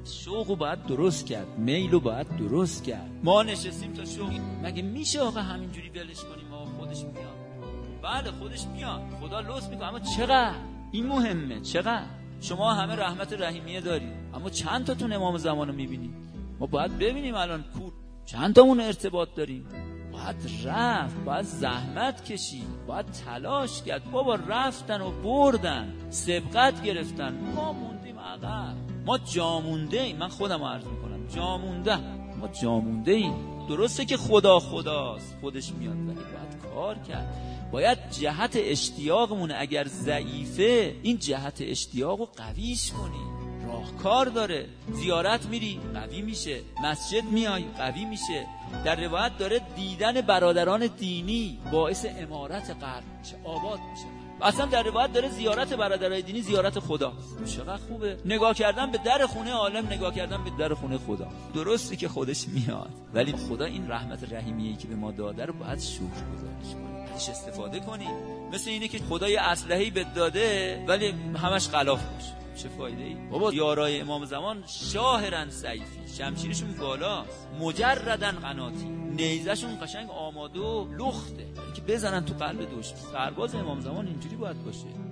شوقو باید درست کرد، میلو باید درست کرد. ما نشستیم تا شوق، مگه میشه آقا همینجوری ولش کنیم؟ آقا خودش میاد. بله خودش میاد، خدا لطف میکنه، اما چقدر این مهمه. چقدر شما همه رحمت رحیمیه دارید، اما چند تاتون امام زمانو میبینید؟ ما باید ببینیم الان چند تامون ارتباط داریم. باید رفت، باید زحمت کشید، باید تلاش کرد. بابا رفتن و بردن، سبقت گرفتن، ما موندیم عقب. ما جامونده ایم. من خودم عرض میکنم جامونده، ما جامونده ایم. درسته که خداست، خودش میاد، ولی باید کار کرد. باید جهت اشتیاقمون اگر ضعیفه، این جهت اشتیاقو قویش کنیم. راهکار داره. زیارت میری قوی میشه، مسجد میای قوی میشه. در روایت داره دیدن برادران دینی باعث امارت قلب میشه، آباد میشه. اصلا در روایت داره زیارت برادرای دینی زیارت خدا. چقدر خوبه نگاه کردن به در خونه عالم، نگاه کردن به در خونه خدا. درسته که خودش میاد، ولی خدا این رحمت رحیمیه‌ای که به ما داده رو باید شکرگزاریش کنیم، ازش استفاده کنیم. مثل اینه که خدا یه اسلحه‌ای بهت داده ولی همش غلاف باشه، چه فایده ای؟ بابا یارای امام زمان شاهرن سیفی، شمشیرشون بالاست، مجردن قناتی، نیزشون قشنگ آماده و لخته که بزنن تو قلب دشمن. سرباز امام زمان اینجوری باید باشه.